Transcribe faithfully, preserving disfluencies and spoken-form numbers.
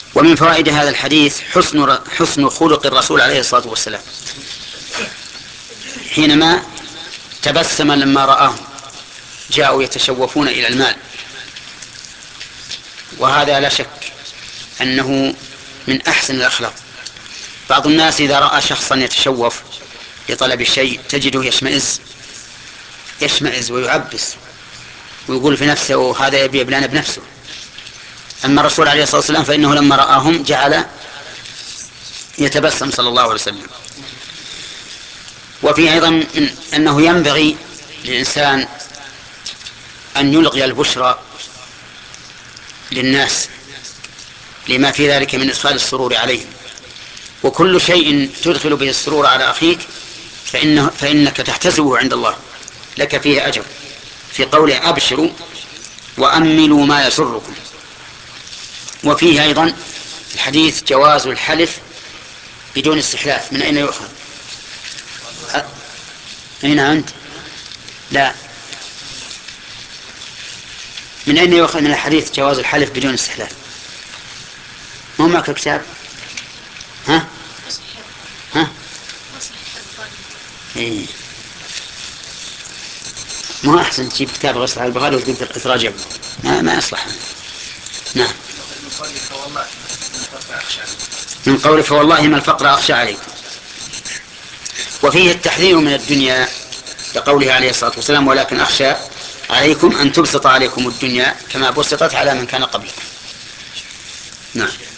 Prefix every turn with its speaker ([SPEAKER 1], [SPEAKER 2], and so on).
[SPEAKER 1] ومن فوائد هذا الحديث حسن حسن خلق الرسول عليه الصلاة والسلام حينما تبسم لما رآهم جاءوا يتشوفون إلى المال، وهذا لا شك أنه من أحسن الأخلاق. بعض الناس إذا رأى شخصا يتشوف لطلب الشيء تجده يشمئز يشمئز ويعبس ويقول في نفسه هذا يبيع بلان بنفسه. أما الرسول عليه الصلاة والسلام فإنه لما رآهم جعل يتبسم صلى الله عليه وسلم. وفي أيضا أنه ينبغي للإنسان أن يلقي البشرى للناس لما في ذلك من إدخال السرور عليهم، وكل شيء تدخل به السرور على أخيك فإنه فإنك تحتسبه عند الله لك فيه أجر، في قوله أبشروا وأملوا ما يسركم. وفيه أيضا الحديث جواز الحلف بدون استحلاف. من أين يؤخذ؟ أين أنت؟ لا، من أين يؤخذ من الحديث جواز الحلف بدون استحلاف؟ ما معك الكتاب؟ ها؟ ها؟ إيه. ما أحسن تجيب كتاب غسل البخاري وتقول تراجع ما, ما يصلح. نعم. من قوله فوالله ما الفقر أخشى عليكم. وفيه التحذير من الدنيا لقوله عليه الصلاة والسلام ولكن أخشى عليكم أن تبسط عليكم الدنيا كما بسطت على من كان قبلكم. نعم.